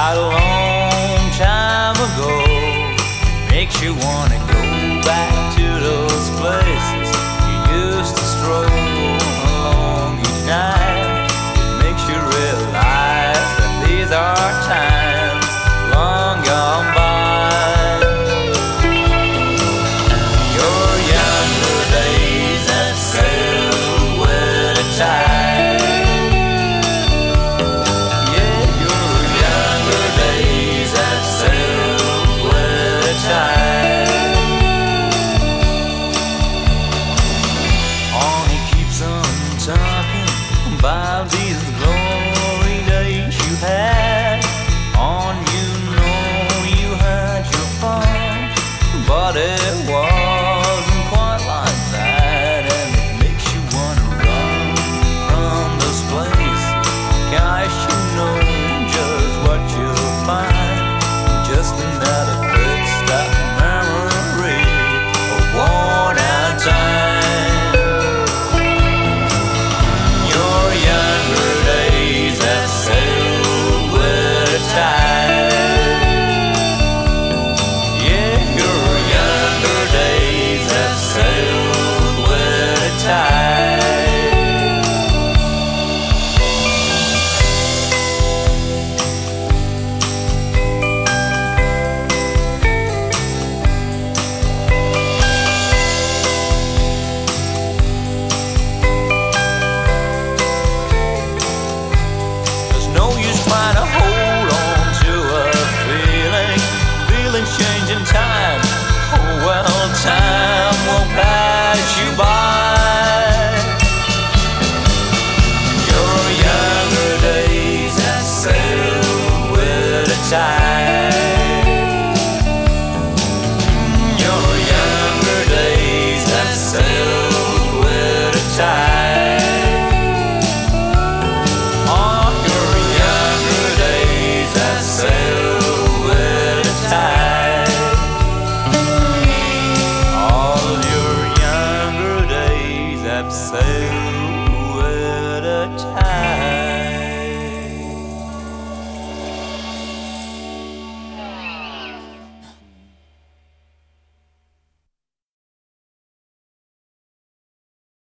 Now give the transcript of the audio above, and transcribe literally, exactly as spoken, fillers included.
quite a long time ago. Makes you wanna go back to those places you used to stroll along each night. It makes you realize that these are times long gone by. Your younger days have sailed with a tide. Yeah, your younger days have sailed with a tide. On he keeps on talking about these glory days you had. On you know you had your fun, but it wasn't quite like that, and it makes you wanna run from those places. Gosh, you know just what you'll find, just another fixed up memory of worn out time. Your younger days have sailed with a tide. Yeah, your younger days have sailed with a tide. There's no use trying to hold on to a feeling. Feelings change in time. Oh well, time won't pass you by. Your younger days have sailed with a tide.